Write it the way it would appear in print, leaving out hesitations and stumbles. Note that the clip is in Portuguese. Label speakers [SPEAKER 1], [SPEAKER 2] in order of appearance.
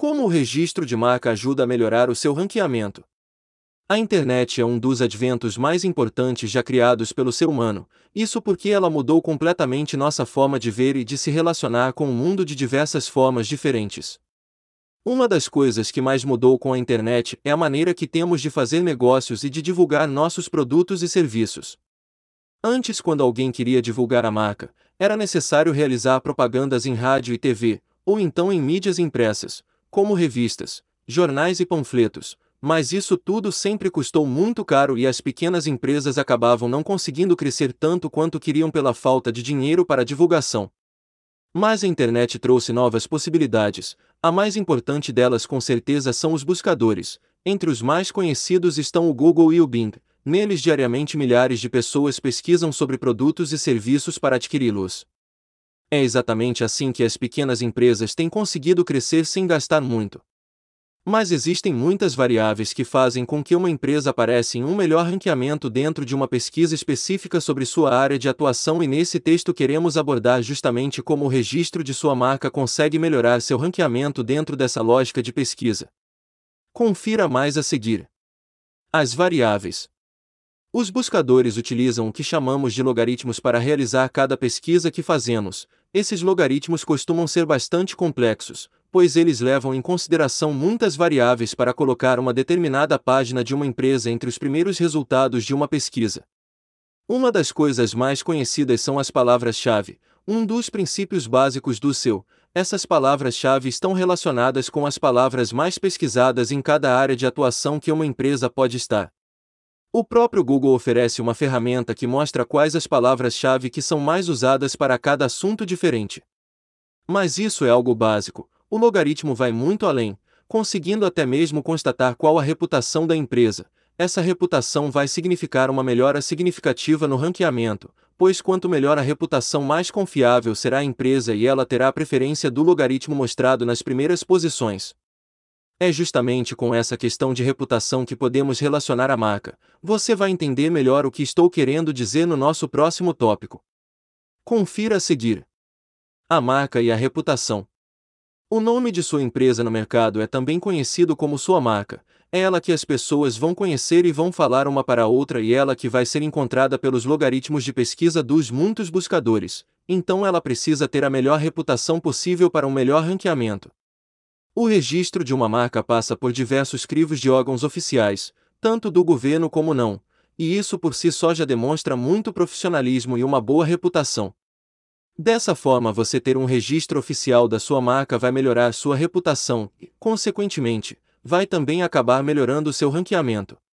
[SPEAKER 1] Como o registro de marca ajuda a melhorar o seu ranqueamento? A internet é um dos adventos mais importantes já criados pelo ser humano, isso porque ela mudou completamente nossa forma de ver e de se relacionar com o mundo de diversas formas diferentes. Uma das coisas que mais mudou com a internet é a maneira que temos de fazer negócios e de divulgar nossos produtos e serviços. Antes, quando alguém queria divulgar a marca, era necessário realizar propagandas em rádio e TV, ou então em mídias impressas, como revistas, jornais e panfletos, mas isso tudo sempre custou muito caro e as pequenas empresas acabavam não conseguindo crescer tanto quanto queriam pela falta de dinheiro para a divulgação. Mas a internet trouxe novas possibilidades, a mais importante delas com certeza são os buscadores. Entre os mais conhecidos estão o Google e o Bing. Neles diariamente milhares de pessoas pesquisam sobre produtos e serviços para adquiri-los. É exatamente assim que as pequenas empresas têm conseguido crescer sem gastar muito. Mas existem muitas variáveis que fazem com que uma empresa apareça em um melhor ranqueamento dentro de uma pesquisa específica sobre sua área de atuação, e nesse texto queremos abordar justamente como o registro de sua marca consegue melhorar seu ranqueamento dentro dessa lógica de pesquisa. Confira mais a seguir. As variáveis. Os buscadores utilizam o que chamamos de logaritmos para realizar cada pesquisa que fazemos. Esses logaritmos costumam ser bastante complexos, pois eles levam em consideração muitas variáveis para colocar uma determinada página de uma empresa entre os primeiros resultados de uma pesquisa. Uma das coisas mais conhecidas são as palavras-chave, um dos princípios básicos do SEO. Essas palavras-chave estão relacionadas com as palavras mais pesquisadas em cada área de atuação que uma empresa pode estar. O próprio Google oferece uma ferramenta que mostra quais as palavras-chave que são mais usadas para cada assunto diferente. Mas isso é algo básico. O logaritmo vai muito além, conseguindo até mesmo constatar qual a reputação da empresa. Essa reputação vai significar uma melhora significativa no ranqueamento, pois quanto melhor a reputação, mais confiável será a empresa e ela terá a preferência do logaritmo mostrado nas primeiras posições. É justamente com essa questão de reputação que podemos relacionar a marca. Você vai entender melhor o que estou querendo dizer no nosso próximo tópico. Confira a seguir. A marca e a reputação. O nome de sua empresa no mercado é também conhecido como sua marca. É ela que as pessoas vão conhecer e vão falar uma para a outra, e ela que vai ser encontrada pelos logaritmos de pesquisa dos muitos buscadores. Então ela precisa ter a melhor reputação possível para um melhor ranqueamento. O registro de uma marca passa por diversos crivos de órgãos oficiais, tanto do governo como não, e isso por si só já demonstra muito profissionalismo e uma boa reputação. Dessa forma, você ter um registro oficial da sua marca vai melhorar sua reputação e, consequentemente, vai também acabar melhorando seu ranqueamento.